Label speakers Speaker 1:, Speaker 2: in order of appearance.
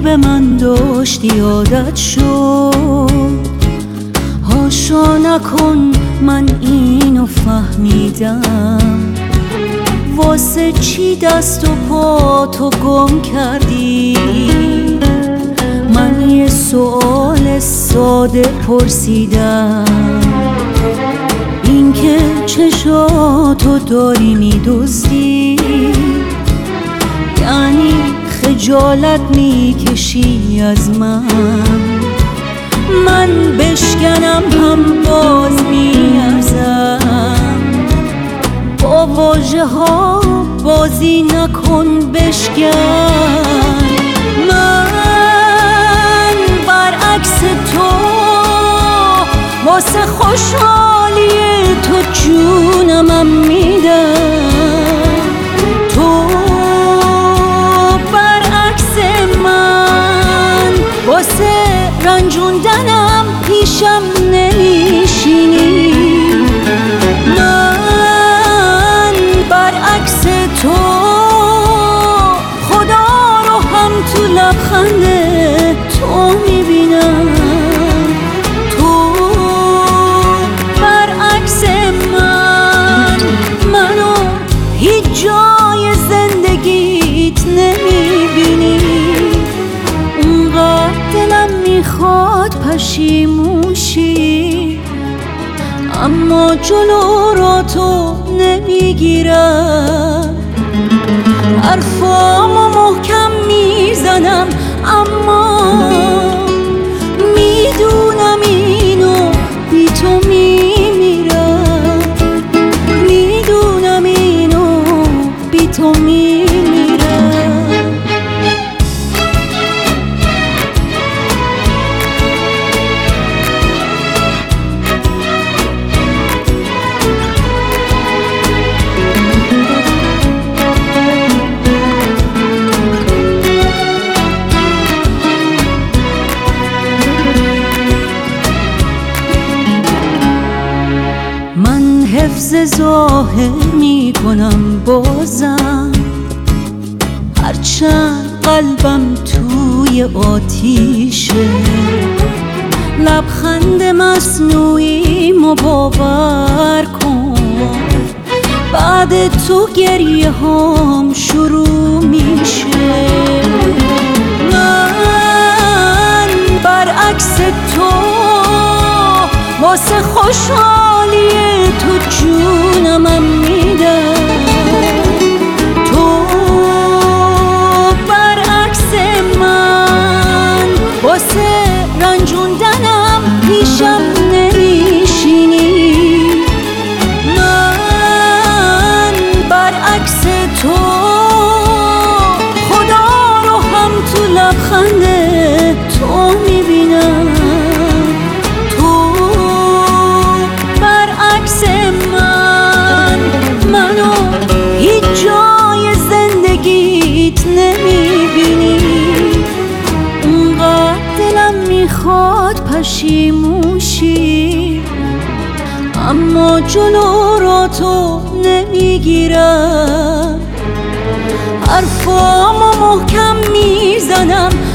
Speaker 1: به من داشتی عادت شد. هاشا نکن من اینو فهمیدم، واسه چی دست و پا تو گم کردی؟ من یه سوال ساده پرسیدم، این که چشاتو داری میدزدی، یعنی خجالت میکشی از من؟ من بشکنم هم باز میارزم، با واژه ها بازی نکن بشکن. من برعکس تو واسه خوشحالی تو جونمم میدم، تو برعکس من واسه رنجوندنم پیشم نمیشینی. من برعکس تو خدا رو هم تو لبخند تو میبینم، تو برعکس منو هیچ جای زندگیت نمیبینی. اونقدر دلم میخواد پشیموشی، اما جلو را تو نمیگیرم. حرفامو محکم میزنم اما میدونم اینو بی تو میمیرم، میدونم اینو بی تو میمیرم. من حفظ ظاهر میکنم بازم، هرچند قلبم توی آتیشه. لبخند مصنوعی مو باور کن، بعد تو گریه هام شروع میشه. من برعکس تو واسه خوشحالی تو جونمم میدم، تو برعکس من واسه رنجوندنم پیشم نمیشینی. من برعکس تو خدا رو هم تو لبخند تو میبینم، منو هیچ جای زندگیت نمیبینی. اونقدر دلم میخواد پشیموشی، اما جلو را تو نمیگیرم. حرفامو محکم میزنم